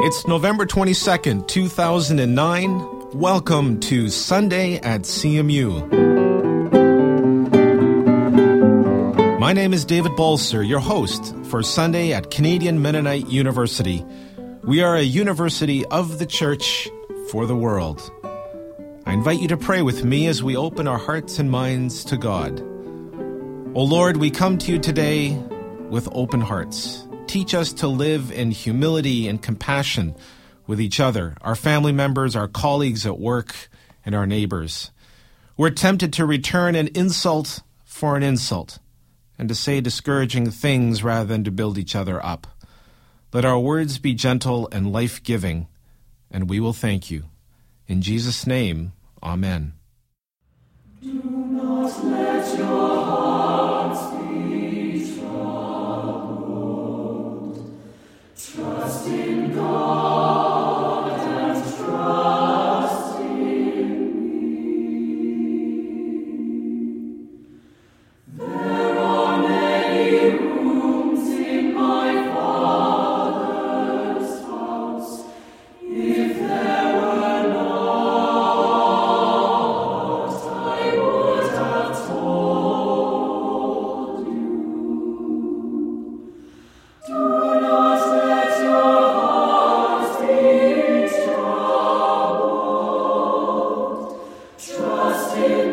It's November 22nd, 2009. Welcome to Sunday at CMU. My name is David Bolser, your host for Sunday at Canadian Mennonite University. We are a university of the church for the world. I invite you to pray with me as we open our hearts and minds to God. O Lord, we come to you today with open hearts. Teach us to live in humility and compassion with each other, our family members, our colleagues at work, and our neighbors. We're tempted to return an insult for an insult and to say discouraging things rather than to build each other up. Let our words be gentle and life-giving, and we will thank you. In Jesus' name, Amen. Do not let your hearts be troubled. Trust in God and trust in me. There are many rooms in my Father's house. If there were not, I would have told you. Do not let your hearts be troubled. Trust in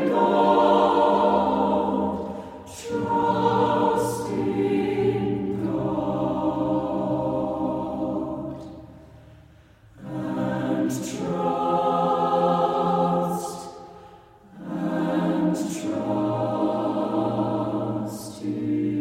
God. Trust in God. And trust in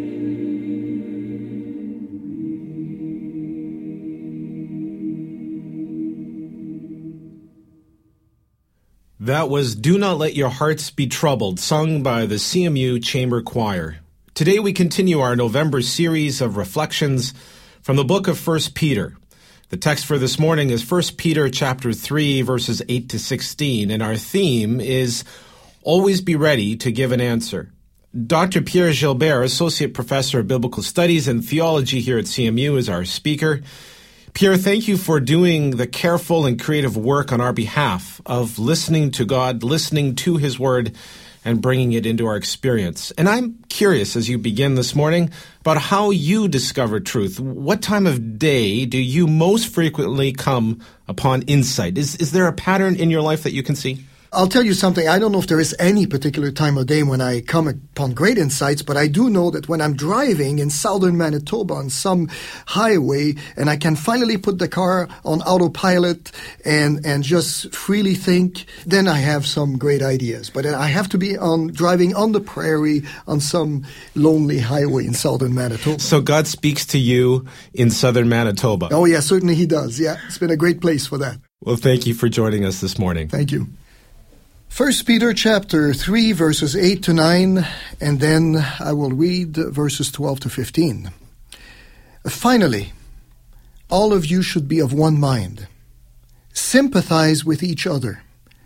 That was Do Not Let Your Hearts Be Troubled, sung by the CMU Chamber Choir. Today we continue our November series of reflections from the book of 1 Peter. The text for this morning is 1 Peter chapter 3, verses 8 to 16, and our theme is Always Be Ready to Give an Answer. Dr. Pierre Gilbert, Associate Professor of Biblical Studies and Theology here at CMU, is our speaker. Pierre, thank you for doing the careful and creative work on our behalf of listening to God, listening to His Word, and bringing it into our experience. And I'm curious, as you begin this morning, about how you discover truth. What time of day do you most frequently come upon insight? Is there a pattern in your life that you can see? I'll tell you something. I don't know if there is any particular time of day when I come upon great insights, but I do know that when I'm driving in southern Manitoba on some highway and I can finally put the car on autopilot and just freely think, then I have some great ideas. But I have to be driving on the prairie on some lonely highway in southern Manitoba. So God speaks to you in southern Manitoba. Oh, yeah, certainly He does. Yeah, it's been a great place for that. Well, thank you for joining us this morning. Thank you. 1 Peter chapter 3, verses 8 to 9, and then I will read verses 12 to 15. Finally, all of you should be of one mind. Sympathize with each other.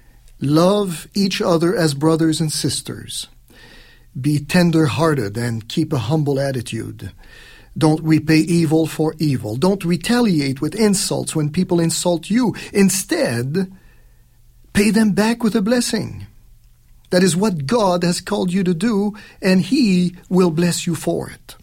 Love each other as brothers and sisters. Be tender-hearted and keep a humble attitude. Don't repay evil for evil. Don't retaliate with insults when people insult you. Instead, pay them back with a blessing. That is what God has called you to do, and He will bless you for it.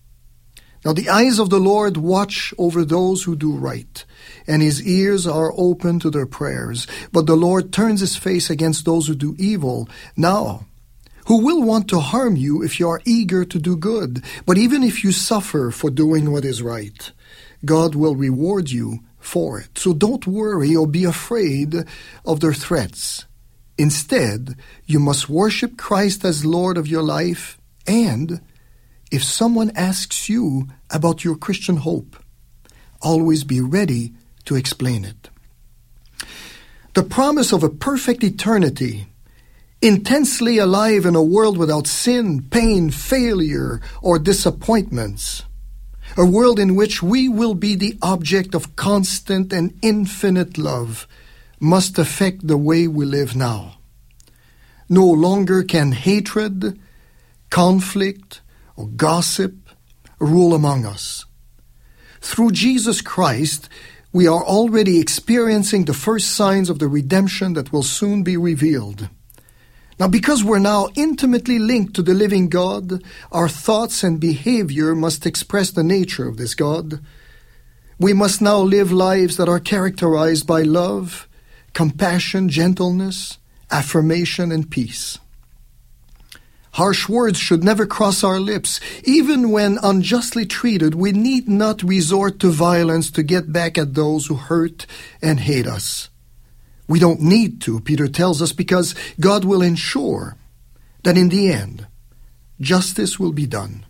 Now the eyes of the Lord watch over those who do right, and His ears are open to their prayers. But the Lord turns His face against those who do evil. Now, who will want to harm you if you are eager to do good? But even if you suffer for doing what is right, God will reward you for it. So don't worry or be afraid of their threats. Instead, you must worship Christ as Lord of your life, and if someone asks you about your Christian hope, always be ready to explain it. The promise of a perfect eternity, intensely alive in a world without sin, pain, failure, or disappointments, a world in which we will be the object of constant and infinite love, must affect the way we live now. No longer can hatred, conflict, or gossip rule among us. Through Jesus Christ, we are already experiencing the first signs of the redemption that will soon be revealed. Now, because we're now intimately linked to the living God, our thoughts and behavior must express the nature of this God. We must now live lives that are characterized by love, compassion, gentleness, affirmation, and peace. Harsh words should never cross our lips. Even when unjustly treated, we need not resort to violence to get back at those who hurt and hate us. We don't need to, Peter tells us, because God will ensure that in the end, justice will be done.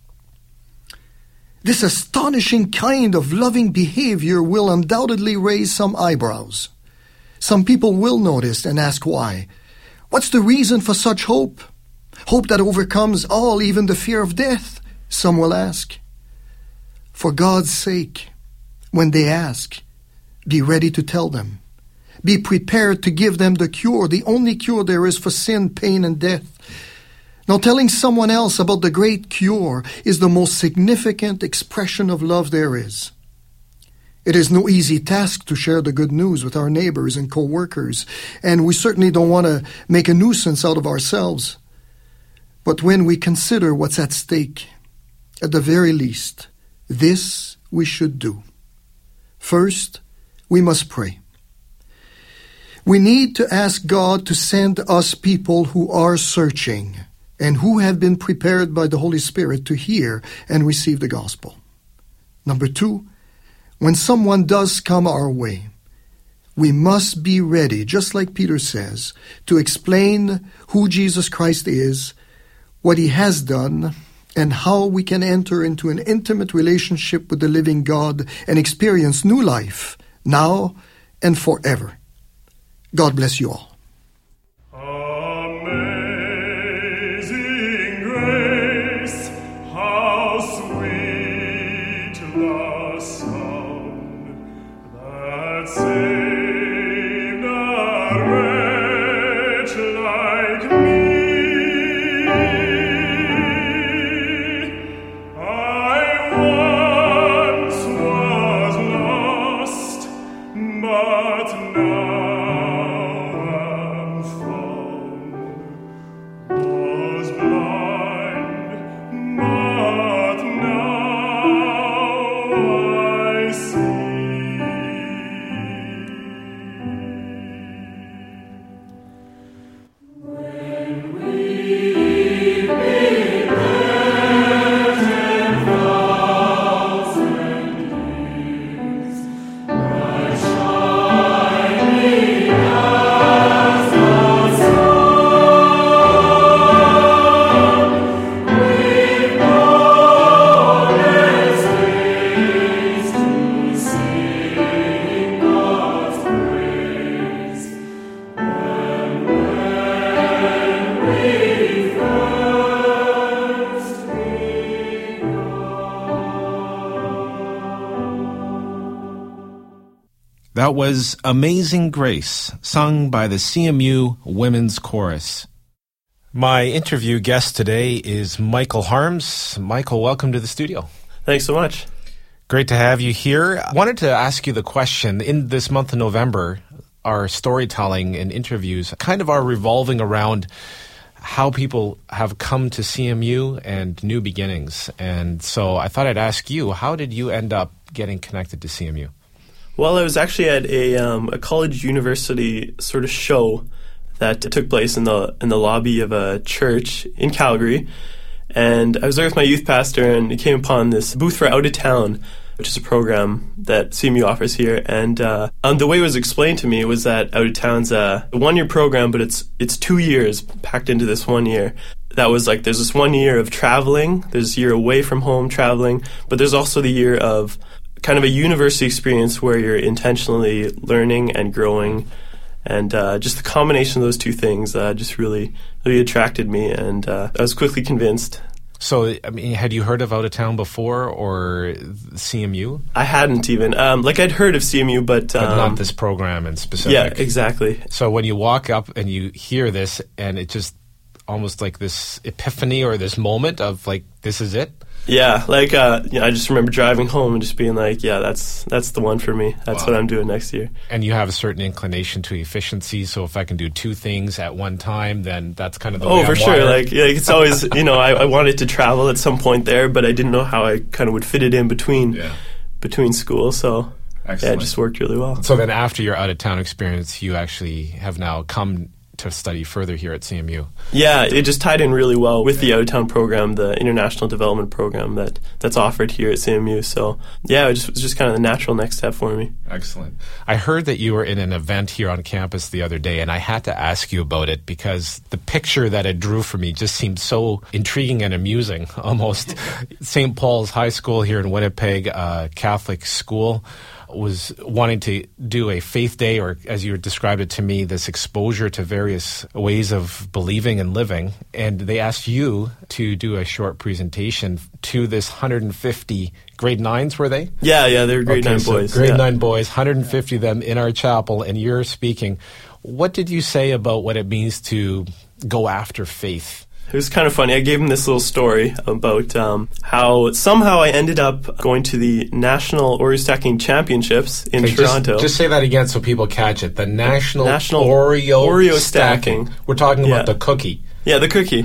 This astonishing kind of loving behavior will undoubtedly raise some eyebrows. Some people will notice and ask why. What's the reason for such hope? Hope that overcomes all, even the fear of death, some will ask. For God's sake, when they ask, be ready to tell them. Be prepared to give them the cure, the only cure there is for sin, pain, and death. Now, telling someone else about the great cure is the most significant expression of love there is. It is no easy task to share the good news with our neighbors and co-workers, and we certainly don't want to make a nuisance out of ourselves. But when we consider what's at stake, at the very least, this we should do. First, we must pray. We need to ask God to send us people who are searching and who have been prepared by the Holy Spirit to hear and receive the gospel. Number two, when someone does come our way, we must be ready, just like Peter says, to explain who Jesus Christ is, what he has done, and how we can enter into an intimate relationship with the living God and experience new life, now and forever. God bless you all. Amazing grace, how sweet the sound that saved a wretch like me. I once was lost, but now That was Amazing Grace, sung by the CMU Women's Chorus. My interview guest today is Michael Harms. Michael, welcome to the studio. Thanks so much. Great to have you here. I wanted to ask you the question. In this month of November, our storytelling and interviews kind of are revolving around how people have come to CMU and new beginnings. And so I thought I'd ask you, how did you end up getting connected to CMU? Well, I was actually at a college university sort of show that took place in the lobby of a church in Calgary, and I was there with my youth pastor, and came upon this booth for Out of Town, which is a program that CMU offers here. And the way it was explained to me was that Out of Town's a one-year program, but it's 2 years packed into this 1 year. That was like, there's this 1 year of traveling, there's a year away from home traveling, but there's also the year of kind of a university experience where you're intentionally learning and growing, and just the combination of those two things just really attracted me, and I was quickly convinced. So, I mean, had you heard of Out of Town before, or CMU? I hadn't even. I'd heard of CMU, but not this program in specific. Yeah, exactly. So when you walk up and you hear this, and it just almost like this epiphany or this moment of like, this is it? Yeah, like I just remember driving home and just being like, yeah, that's the one for me. That's what I'm doing next year. And you have a certain inclination to efficiency, so if I can do two things at one time, then that's kind of the way Oh, for I'm sure. wired. Like it's always, I wanted to travel at some point there, but I didn't know how I kind of would fit it in between school. So yeah, it just worked really well. So then after your out-of-town experience, you actually have now come to study further here at CMU. Yeah, it just tied in really well with the out-of-town program, the international development program that's offered here at CMU. So yeah, it was just kind of the natural next step for me. Excellent. I heard that you were in an event here on campus the other day, and I had to ask you about it because the picture that it drew for me just seemed so intriguing and amusing, almost. St. Paul's High School here in Winnipeg, Catholic school, was wanting to do a faith day, or as you described it to me, this exposure to various ways of believing and living. And they asked you to do a short presentation to this 150 grade 9s, were they? Yeah, they were grade 9 boys. Grade 9 boys, 150 of them in our chapel, and you're speaking. What did you say about what it means to go after faith? It was kind of funny. I gave him this little story about how somehow I ended up going to the National Oreo Stacking Championships in Toronto. Just say that again so people catch it. The National Oreo Stacking. We're talking about the cookie. Yeah, the cookie.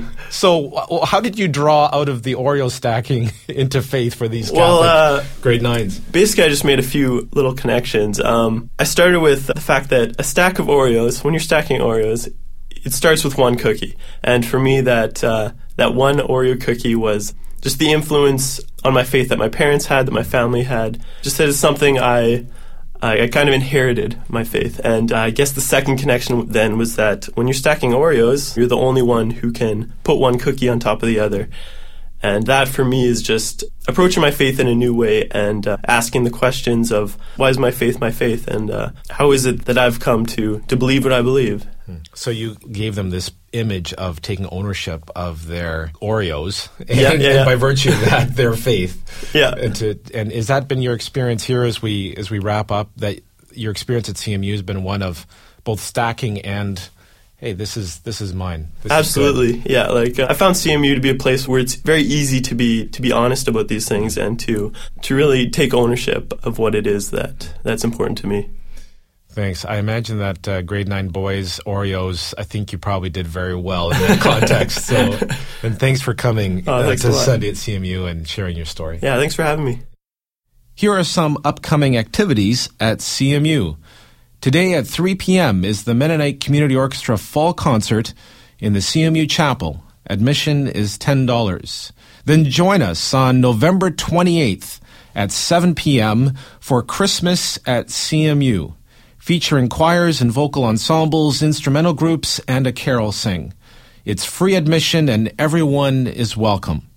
So how did you draw out of the Oreo stacking into faith for these Catholic grade 9s? Basically, I just made a few little connections. I started with the fact that a stack of Oreos, when you're stacking Oreos, it starts with one cookie. And for me, that one Oreo cookie was just the influence on my faith that my parents had, that my family had. Just that it's something I kind of inherited, my faith. And I guess the second connection then was that when you're stacking Oreos, you're the only one who can put one cookie on top of the other. And that for me is just approaching my faith in a new way and asking the questions of why is my faith and how is it that I've come to believe what I believe. So you gave them this image of taking ownership of their Oreos, and by virtue of that, their faith. Yeah. And has that been your experience here as we wrap up? That your experience at CMU has been one of both stacking and, hey, this is mine. Absolutely, yeah. Like I found CMU to be a place where it's very easy to be honest about these things and to really take ownership of what it is that's important to me. Thanks. I imagine that grade 9 boys, Oreos, I think you probably did very well in that context. And thanks for coming to Sunday at CMU and sharing your story. Yeah, thanks for having me. Here are some upcoming activities at CMU. Today at 3 p.m. is the Mennonite Community Orchestra Fall Concert in the CMU Chapel. Admission is $10. Then join us on November 28th at 7 p.m. for Christmas at CMU, featuring choirs and vocal ensembles, instrumental groups, and a carol sing. It's free admission and everyone is welcome.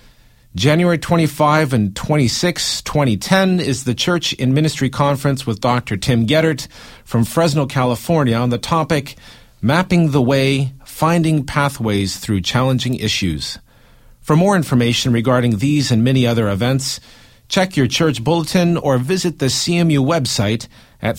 January 25 and 26, 2010 is the Church in Ministry Conference with Dr. Tim Geddert from Fresno, California on the topic, Mapping the Way, Finding Pathways Through Challenging Issues. For more information regarding these and many other events, check your church bulletin or visit the CMU website at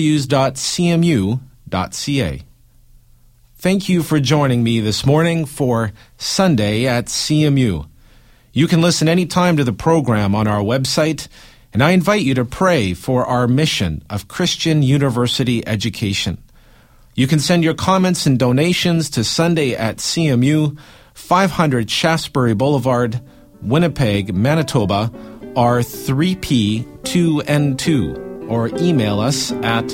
www.cmu.ca. Thank you for joining me this morning for Sunday at CMU. You can listen anytime to the program on our website, and I invite you to pray for our mission of Christian university education. You can send your comments and donations to Sunday at CMU, 500 Shaftesbury Boulevard, Winnipeg, Manitoba, R3P2N2, or email us at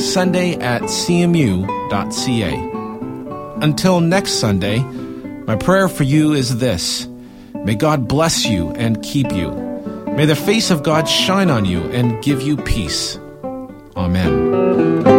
sunday@cmu.ca. Until next Sunday, my prayer for you is this: may God bless you and keep you. May the face of God shine on you and give you peace. Amen.